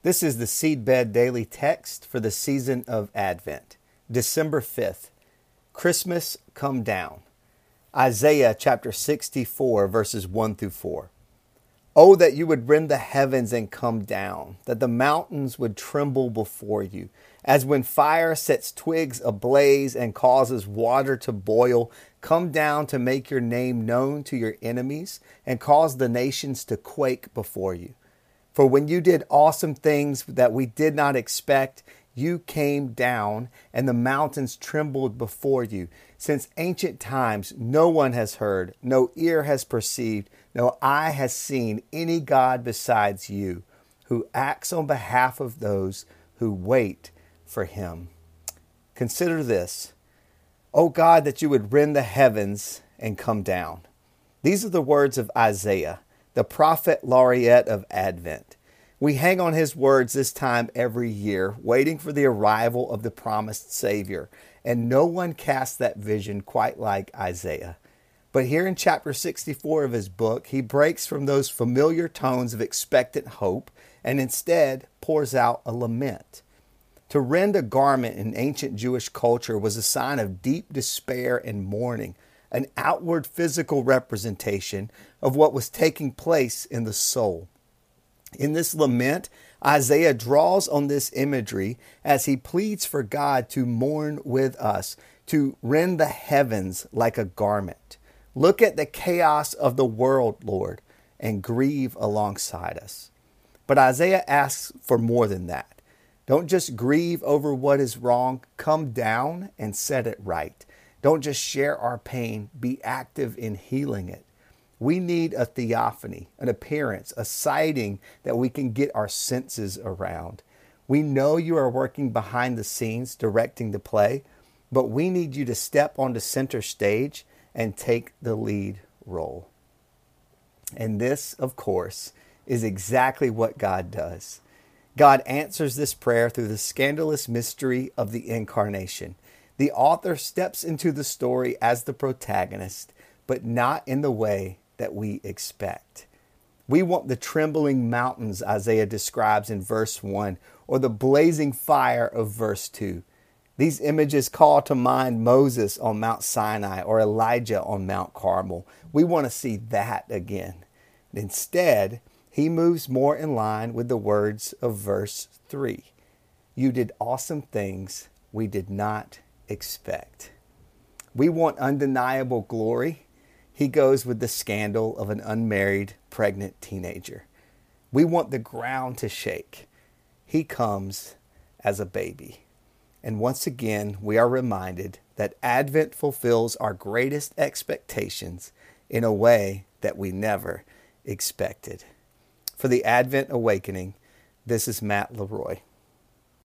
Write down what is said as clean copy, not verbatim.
This is the Seedbed Daily Text for the season of Advent, December 5th. Christmas come down. Isaiah chapter 64, verses 1 through 4. Oh, that you would rend the heavens and come down, that the mountains would tremble before you, as when fire sets twigs ablaze and causes water to boil. Come down to make your name known to your enemies and cause the nations to quake before you. For when you did awesome things that we did not expect, you came down and the mountains trembled before you. Since ancient times, no one has heard, no ear has perceived, no eye has seen any God besides you, who acts on behalf of those who wait for him. Consider this, O God, that you would rend the heavens and come down. These are the words of Isaiah, the prophet laureate of Advent. We hang on his words this time every year, waiting for the arrival of the promised Savior, and no one casts that vision quite like Isaiah. But here in chapter 64 of his book, he breaks from those familiar tones of expectant hope and instead pours out a lament. To rend a garment in ancient Jewish culture was a sign of deep despair and mourning, an outward physical representation of what was taking place in the soul. In this lament, Isaiah draws on this imagery as he pleads for God to mourn with us, to rend the heavens like a garment. Look at the chaos of the world, Lord, and grieve alongside us. But Isaiah asks for more than that. Don't just grieve over what is wrong. Come down and set it right. Don't just share our pain. Be active in healing it. We need a theophany, an appearance, a sighting that we can get our senses around. We know you are working behind the scenes, directing the play, but we need you to step onto center stage and take the lead role. And this, of course, is exactly what God does. God answers this prayer through the scandalous mystery of the incarnation. The author steps into the story as the protagonist, but not in the way that we expect. We want the trembling mountains Isaiah describes in verse 1, or the blazing fire of verse 2. These images call to mind Moses on Mount Sinai or Elijah on Mount Carmel. We want to see that again. Instead, he moves more in line with the words of verse 3. You did awesome things we did not expect. We want undeniable glory. He goes with the scandal of an unmarried, pregnant teenager. We want the ground to shake. He comes as a baby. And once again, we are reminded that Advent fulfills our greatest expectations in a way that we never expected. For the Advent Awakening, this is Matt Leroy.